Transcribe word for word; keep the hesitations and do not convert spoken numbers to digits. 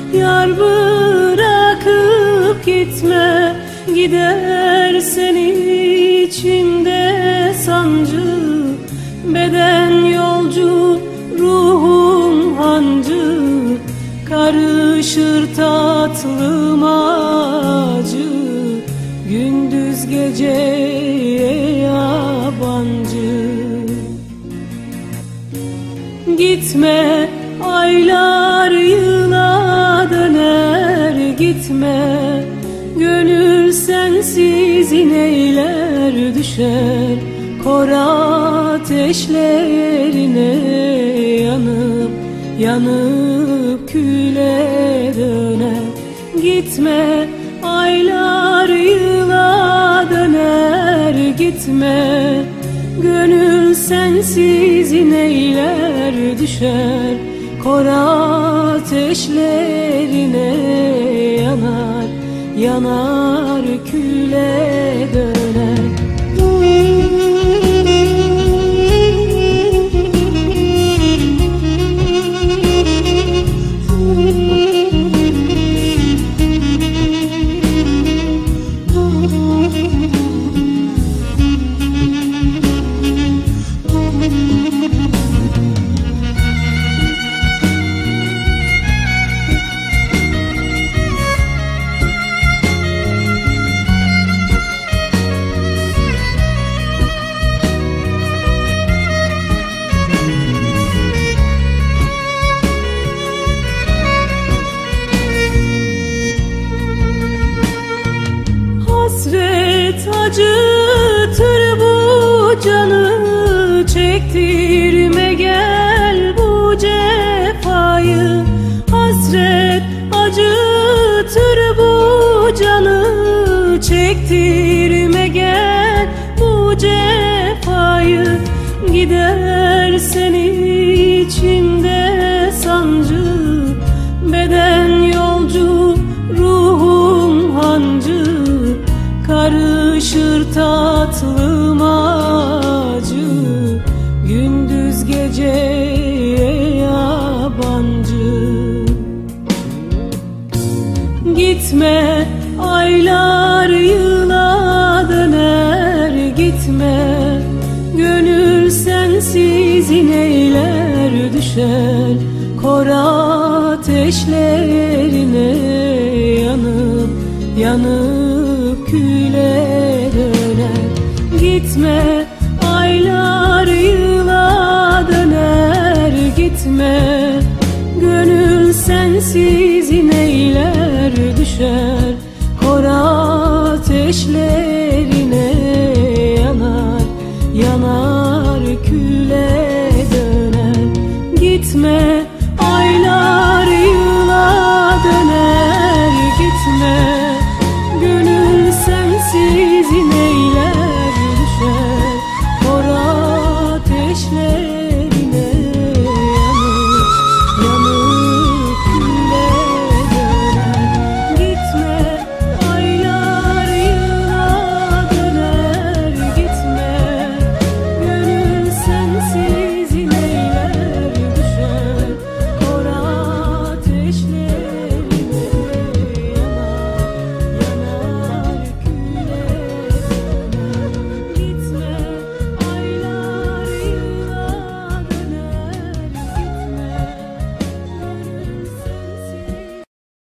Yar bırakıp gitme, gidersen içimde sancı. Beden yolcu, ruhum hancı, karışır tatlım acı. Gündüz geceye yabancı. Gitme, aylar yıla döner, gitme. Gönül sensiz ineyler düşer, kor ateşlerine yanıp yanıp küle döner. Gitme, aylar yıla döner, gitme. Gönül sensiz ineyler düşer, kor ateşlerine yanar, yanar küle döner. Hasret acıtır bu canı, çektirme gel bu cefayı. Hasret acıtır bu canı, çektirme gel bu cefayı. Gidersen içimde sancı, beden yolcu, ruhum hancı. Karışır tatlım acı, gündüz geceye yabancı. Gitme, aylar yıla döner, gitme. Gönül sensiz ineyler düşer, kor ateşlerine yanıp yanıp küle döner. Gitme, aylar yıla döner, gitme. Gönül sensiz ineyler düşer, kor ateşlerine